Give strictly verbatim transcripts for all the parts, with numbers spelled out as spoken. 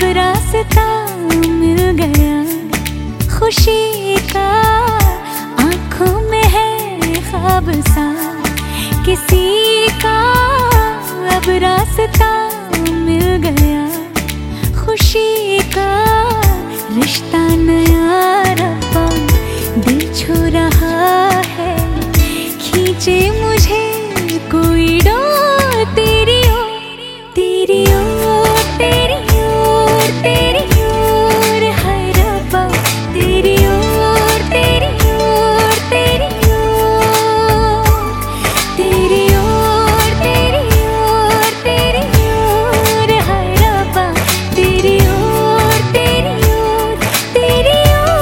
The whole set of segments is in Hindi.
रास्ता मिल गया खुशी का, आंखों में है ख्वाब सा किसी का। अब रास्ता मिल गया खुशी का, रिश्ता नया रब्बा दिल छू रहा है, खींचे मुझे कोई डोर तेरी ओर, तेरी ओर, तेरी ओर, तेरी ओर है रब्बा, तेरी ओर, तेरी ओर, तेरी ओर, तेरी ओर, तेरी ओर, तेरी ओर है रब्बा, तेरी ओर, तेरी ओर, तेरी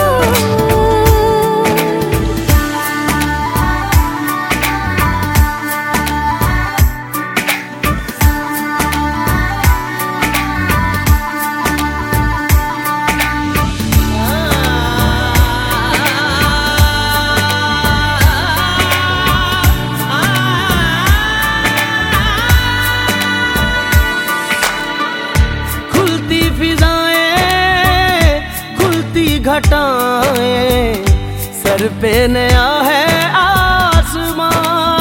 घटाएं, सर पे नया है आसमां,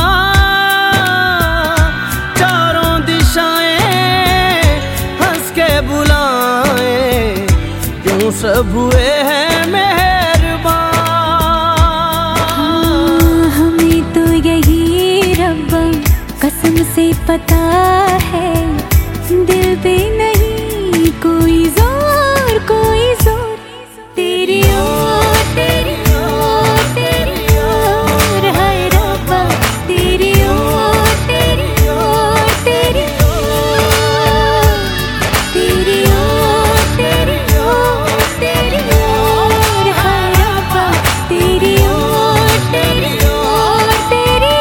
चारों दिशाएं हंस के बुलाएं, क्यों सब हुए हैं मेहरबान। हाँ, हमें तो यही रब्बा कसम से पता है, दिल पे नहीं कोई जोर, कोई जोर, तेरी ओर, तेरी ओर, तेरी ओर है रब्बा, तेरी ओर, तेरी ओर, तेरी ओर, तेरी ओर, तेरी ओर, तेरी ओर है रब्बा, तेरी ओर, तेरी ओर, तेरी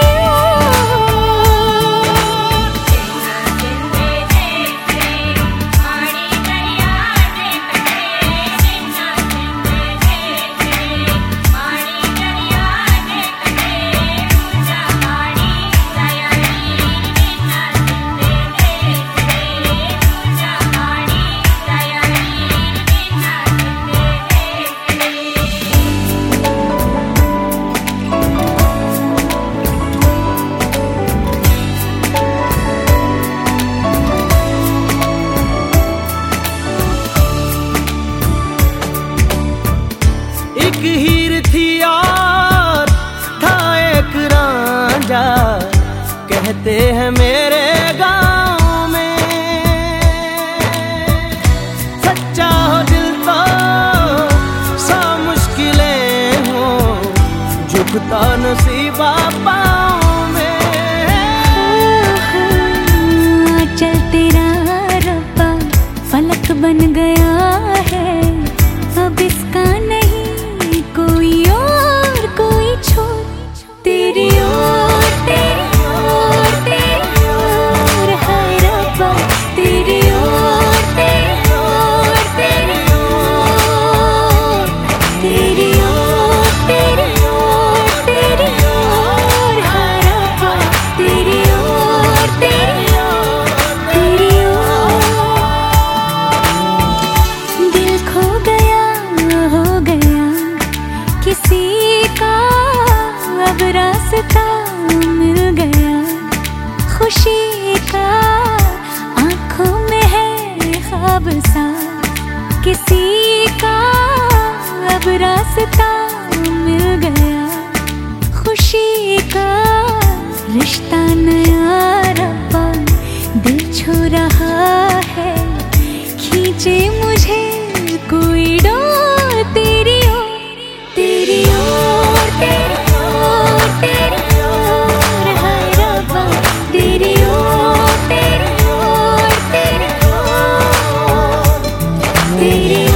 एक हीर थी और था एक रांझा, कहते हैं मेरे गांव में, सच्चा हो दिल तो सौ मुश्किलें हो, झुकता नसीबा पाँव में। चल तेरा रब्बा फलक बन गया है, अब इसका नहीं कोई और कोई छोर, तेरी ओर, तेरी ओर, तेरी ओर है रब्बा, तेरी ओर, तेरी ओर, तेरी ओर, तेरी ओर, तेरी ओर, तेरी ओर है रब्बा, तेरी ओर, तेरी ओर, तेरी ओर। दिल खो गया हो गया किसी का, अब रास्ता मिल गया खुशी का, आंखों में है ख्वाब सा किसी का, अब रास्ता मिल गया खुशी का, रिश्ता नया रब्बा दिल छू रहा है, खींचे मुझे कोई डोर तेरी ओर, तेरी ओर, तेरी ओर, तेरी ओर है रब्बा, तेरी ओर, तेरी ओर, तेरी ओर, तेरी